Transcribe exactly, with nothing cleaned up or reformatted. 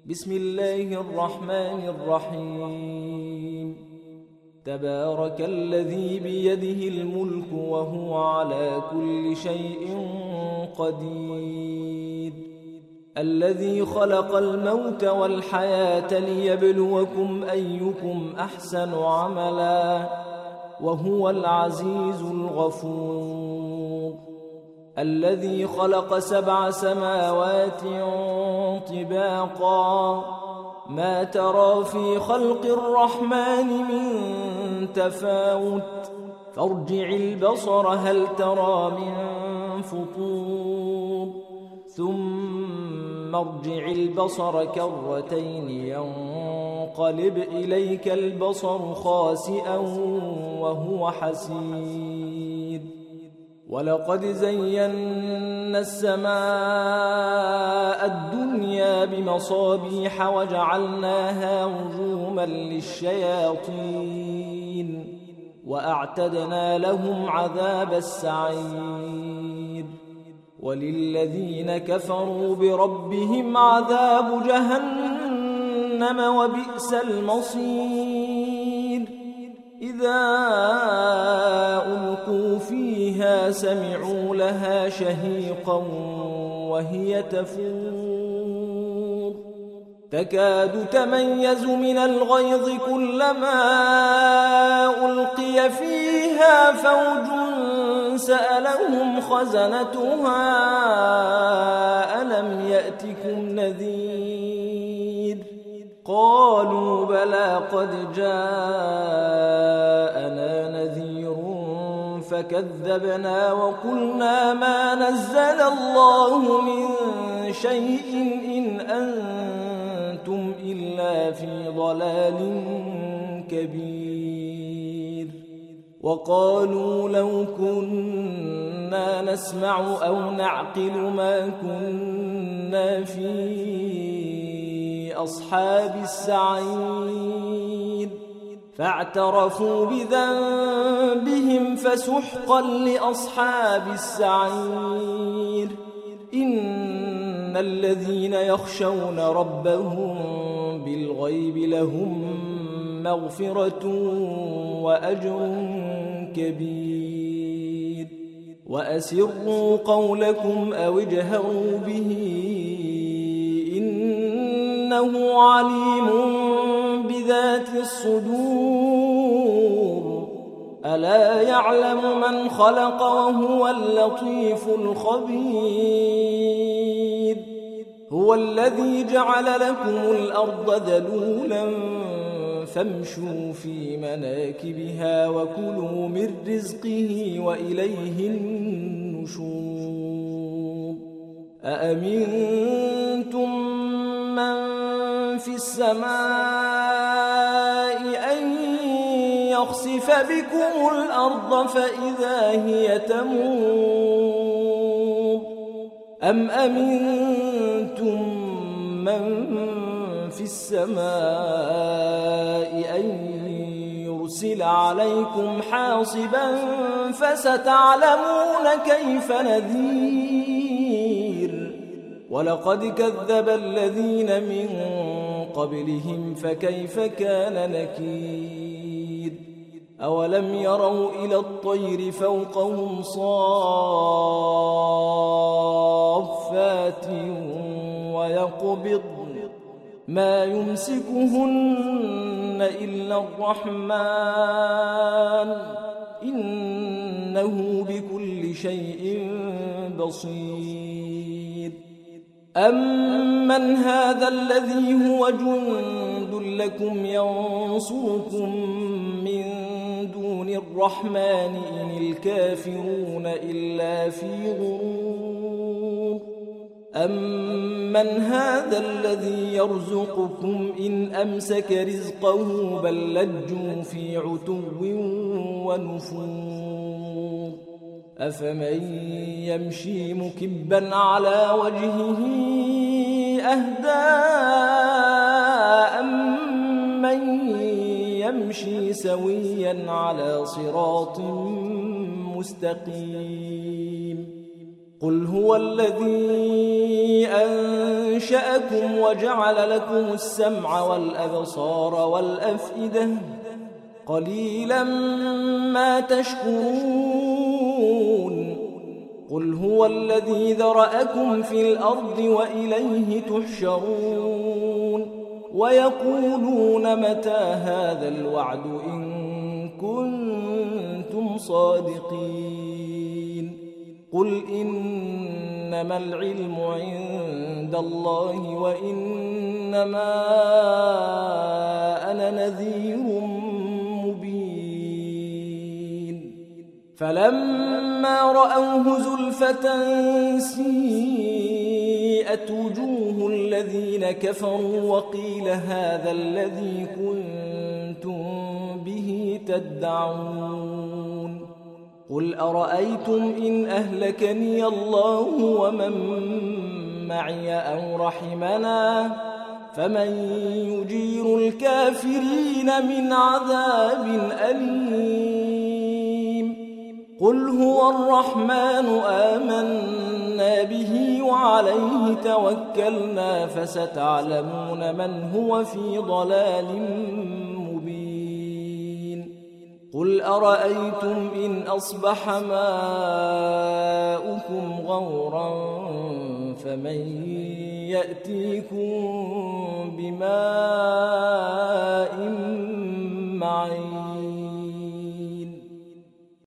بسم الله الرحمن الرحيم تبارك الذي بيده الملك وهو على كل شيء قدير الذي خلق الموت والحياة ليبلوكم أيكم أحسن عملا وهو العزيز الغفور الذي خلق سبع سماوات طباقا ما ترى في خلق الرحمن من تفاوت فارجع البصر هل ترى من فطور ثم ارجع البصر كرتين ينقلب إليك البصر خاسئا وهو حسير ولقد زينا السماء الدنيا بمصابيح وجعلناها رجوما للشياطين وأعتدنا لهم عذاب السعير وللذين كفروا بربهم عذاب جهنم وبئس المصير إذا ألقوا فيها سمعوا لها شهيقا وهي تفور تكاد تميز من الغيظ كلما ألقي فيها فوج سألهم خزنتها ألم يأتكم نذير قالوا بلى قد جاءنا نذير فكذبنا وقلنا ما نزل الله من شيء إن أنتم إلا في ضلال كبير وقالوا لو كنا نسمع أو نعقل ما كنا في أصحاب السعير فاعترفوا بذنبهم فسحقا لأصحاب السعير إن الذين يخشون ربهم بالغيب لهم مغفرة وأجر كبير وأسروا قولكم أو اجهروا به إنه عليم بذات الصدور ألا يعلم من خلق وهو اللطيف الخبير هو الذي جعل لكم الأرض ذلولا فامشوا في مناكبها وكلوا من رزقه وإليه النشور أأمنتم من في السماء أن يخسف بكم الأرض فإذا هي تمور أم أمنتم من في السماء أن يرسل عليكم حاصبا فستعلمون كيف نذير ولقد كذب الذين من قبلهم فكيف كان نكير أولم يروا إلى الطير فوقهم صافات ويقبضن ما يمسكهن إلا الرحمن إنه بكل شيء بصير أمن هذا الذي هو جند لكم ينصركم من دون الرحمن إن الكافرون إلا في غرور أمن هذا الذي يرزقكم إن أمسك رزقه بل لجوا في عتو ونفور أفمن يمشي مكبا على وجهه أهدى أمن يمشي سويا على صراط مستقيم قل هو الذي أنشأ أنشأكم وجعل لكم السمع والأبصار والأفئدة قليلا ما تشكرون قل هو الذي ذرأكم في الأرض وإليه تحشرون ويقولون متى هذا الوعد إن كنتم صادقين قل إنما العلم عند الله وإنما أنا نذير مبين فلما رأوه زلفة سيئت وجوه الذين كفروا وقيل هذا الذي كنتم به تدعون قل أرأيتم إن أهلكني الله ومن معي أو رحمنا فمن يجير الكافرين من عذاب أليم قل هو الرحمن آمنا به وعليه توكلنا فستعلمون من هو في ضلال مبين قل أرأيتم إن أصبح ماؤكم غورا فمن يأتيكم بماء معين